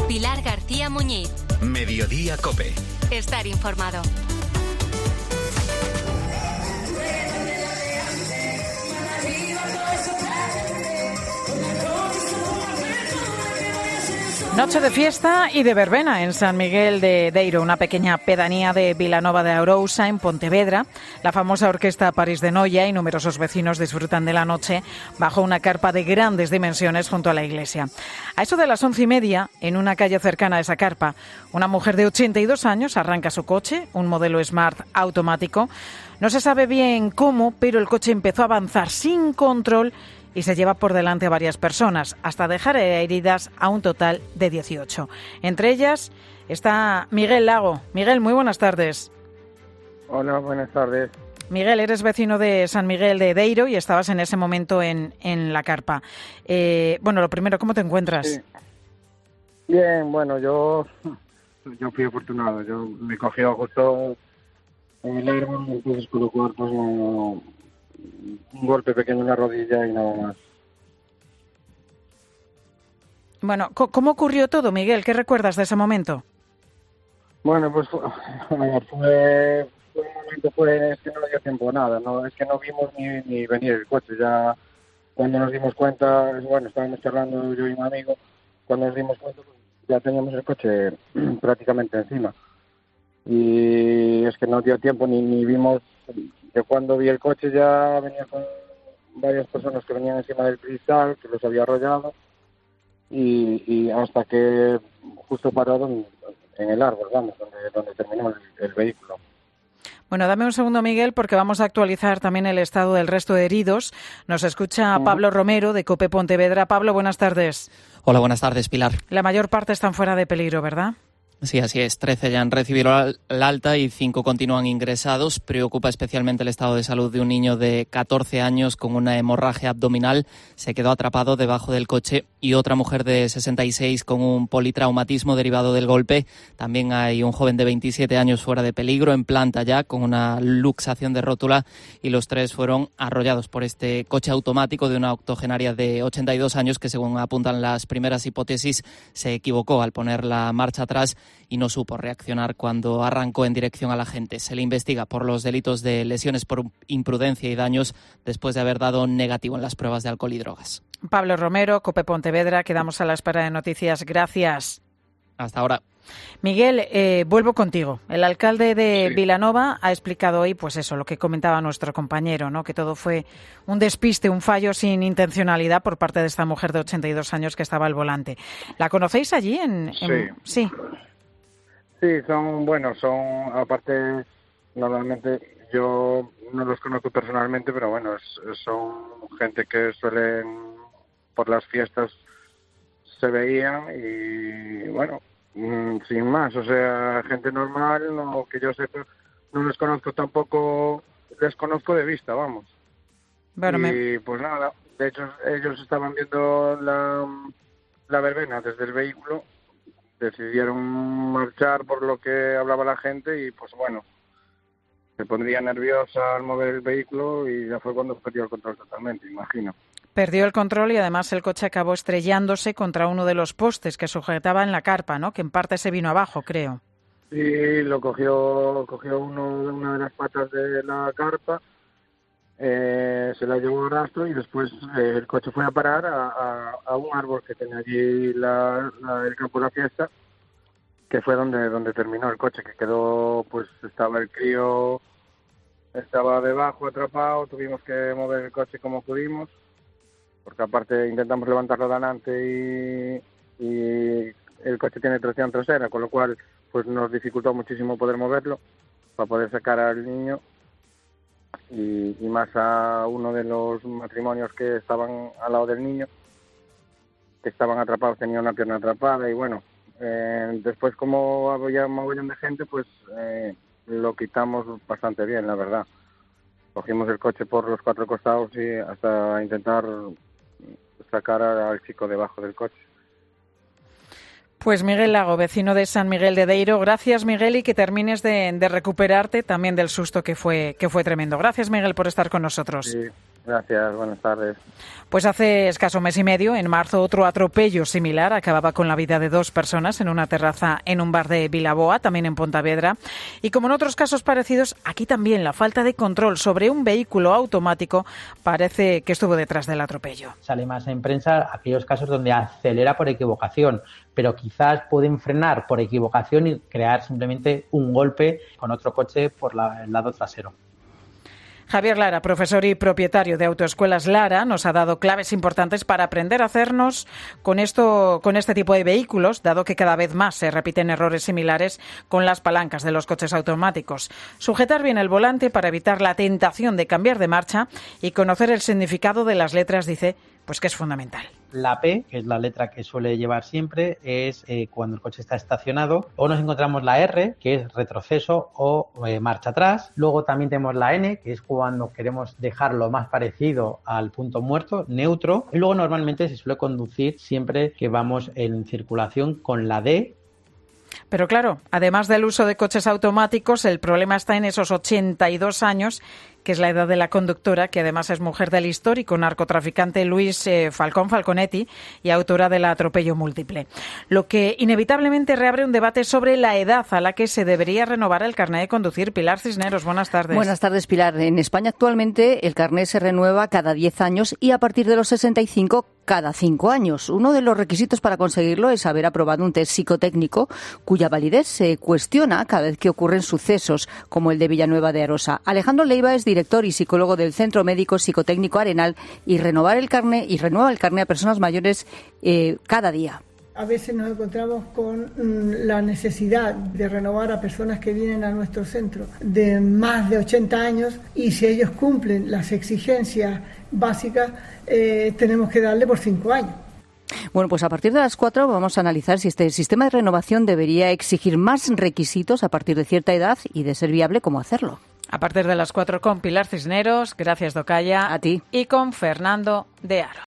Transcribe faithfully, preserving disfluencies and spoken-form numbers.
Pilar García Muñiz. Mediodía COPE. Estar informado. Noche de fiesta y de verbena en San Miguel de Deiro, una pequeña pedanía de Vilanova de Arousa, en Pontevedra. La famosa orquesta París de Noia y numerosos vecinos disfrutan de la noche bajo una carpa de grandes dimensiones junto a la iglesia. A eso de las once y media, en una calle cercana a esa carpa, una mujer de ochenta y dos años arranca su coche, un modelo Smart automático. No se sabe bien cómo, pero el coche empezó a avanzar sin control y se lleva por delante a varias personas, hasta dejar heridas a un total de dieciocho. Entre ellas está Miguel Lago. Miguel, muy buenas tardes. Hola, buenas tardes. Miguel, eres vecino de San Miguel de Deiro y estabas en ese momento en, en la carpa. Eh, bueno, lo primero, ¿cómo te encuentras? Sí. Bien, bueno, yo, yo fui afortunado. Yo me cogió justo en el árbol, entonces por lo cual pues no... un golpe pequeño en la rodilla y nada más. Bueno, ¿cómo ocurrió todo, Miguel? ¿Qué recuerdas de ese momento? Bueno, pues fue, fue, fue un momento, fue, es que no dio tiempo a nada, no, es que no vimos ni, ni venir el coche. Ya cuando nos dimos cuenta, bueno, estábamos charlando yo y un amigo, cuando nos dimos cuenta pues, ya teníamos el coche prácticamente encima. Y es que no dio tiempo ni, ni vimos. Yo cuando vi el coche ya venía con varias personas que venían encima del cristal, que los había arrollado, y, y hasta que justo paró en, en el árbol, vamos, donde, donde terminó el, el vehículo. Bueno, dame un segundo, Miguel, porque vamos a actualizar también el estado del resto de heridos. Nos escucha uh-huh. Pablo Romero, de COPE Pontevedra. Pablo, buenas tardes. Hola, buenas tardes, Pilar. La mayor parte están fuera de peligro, ¿verdad? Sí, así es. trece ya han recibido el alta y cinco continúan ingresados. Preocupa especialmente el estado de salud de un niño de catorce años con una hemorragia abdominal. Se quedó atrapado debajo del coche, y otra mujer de sesenta y seis con un politraumatismo derivado del golpe. También hay un joven de veintisiete años fuera de peligro, en planta ya, con una luxación de rótula, y los tres fueron arrollados por este coche automático de una octogenaria de ochenta y dos años que, según apuntan las primeras hipótesis, se equivocó al poner la marcha atrás y no supo reaccionar cuando arrancó en dirección a la gente. Se le investiga por los delitos de lesiones por imprudencia y daños después de haber dado negativo en las pruebas de alcohol y drogas. Pablo Romero, COPE Pontevedra, quedamos a la espera de noticias. Gracias. Hasta ahora. Miguel, eh, vuelvo contigo. El alcalde de Sí. Vilanova ha explicado hoy, pues eso, lo que comentaba nuestro compañero, ¿no? Que todo fue un despiste, un fallo sin intencionalidad por parte de esta mujer de ochenta y dos años que estaba al volante. ¿La conocéis allí? En, en... Sí. Sí. Sí, son, bueno, son, aparte, normalmente yo no los conozco personalmente, pero bueno, es, son gente que suelen, por las fiestas, se veían y, bueno, mmm, sin más, o sea, gente normal, no, que yo sepa, no les conozco tampoco, les conozco de vista, vamos. Bueno, y me... pues nada, de hecho ellos estaban viendo la, la verbena desde el vehículo, decidieron marchar por lo que hablaba la gente y pues bueno, se pondría nerviosa al mover el vehículo y ya fue cuando perdió el control totalmente, imagino. Perdió el control y además el coche acabó estrellándose contra uno de los postes que sujetaba en la carpa, ¿no? Que en parte se vino abajo, creo. Sí, lo cogió, cogió uno, una de las patas de la carpa, eh, se la llevó a rastro y después eh, el coche fue a parar a, a, a un árbol que tenía allí la, la, el campo de la fiesta, que fue donde donde terminó el coche, que quedó, pues estaba el crío, estaba debajo atrapado, tuvimos que mover el coche como pudimos, porque aparte intentamos levantarlo de adelante y, y el coche tiene tracción trasera, con lo cual pues nos dificultó muchísimo poder moverlo para poder sacar al niño. Y, y más a uno de los matrimonios que estaban al lado del niño, que estaban atrapados, tenía una pierna atrapada y bueno, eh, después como había un mogollón de gente, pues eh, lo quitamos bastante bien, la verdad. Cogimos el coche por los cuatro costados y hasta intentar sacar al chico debajo del coche. Pues Miguel Lago, vecino de San Miguel de Deiro. Gracias, Miguel, y que termines de, de recuperarte también del susto que fue, que fue tremendo. Gracias, Miguel, por estar con nosotros. Sí. Gracias, buenas tardes. Pues hace escaso mes y medio, en marzo, otro atropello similar acababa con la vida de dos personas en una terraza en un bar de Vilaboa, también en Pontevedra. Y como en otros casos parecidos, aquí también la falta de control sobre un vehículo automático parece que estuvo detrás del atropello. Sale más en prensa aquellos casos donde acelera por equivocación, pero quizás pueden frenar por equivocación y crear simplemente un golpe con otro coche por la, el lado trasero. Javier Lara, profesor y propietario de Autoescuelas Lara, nos ha dado claves importantes para aprender a hacernos con esto, con este tipo de vehículos, dado que cada vez más se repiten errores similares con las palancas de los coches automáticos. Sujetar bien el volante para evitar la tentación de cambiar de marcha y conocer el significado de las letras, dice, pues que es fundamental. La P, que es la letra que suele llevar siempre, es eh, cuando el coche está estacionado. O nos encontramos la R, que es retroceso o eh, marcha atrás. Luego también tenemos la N, que es cuando queremos dejarlo más parecido al punto muerto, neutro. Y luego normalmente se suele conducir siempre que vamos en circulación con la D. Pero claro, además del uso de coches automáticos, el problema está en esos ochenta y dos años, que es la edad de la conductora, que además es mujer del histórico narcotraficante Luis eh, Falcón Falconetti y autora del atropello múltiple. Lo que inevitablemente reabre un debate sobre la edad a la que se debería renovar el carné de conducir. Pilar Cisneros, buenas tardes. Buenas tardes, Pilar. En España actualmente el carné se renueva cada diez años y a partir de los sesenta y cinco cada cinco años. Uno de los requisitos para conseguirlo es haber aprobado un test psicotécnico cuya validez se cuestiona cada vez que ocurren sucesos como el de Villanueva de Arosa. Alejandro Leiva es director y psicólogo del Centro Médico Psicotécnico Arenal y renovar el carné y renueva el carné a personas mayores eh, cada día. A veces nos encontramos con la necesidad de renovar a personas que vienen a nuestro centro de más de ochenta años y si ellos cumplen las exigencias básicas, eh, tenemos que darle por cinco años. Bueno, pues a partir de las cuatro vamos a analizar si este sistema de renovación debería exigir más requisitos a partir de cierta edad y, de ser viable, cómo hacerlo. A partir de las cuatro con Pilar Cisneros, gracias Docaya. A ti. Y con Fernando de Aro.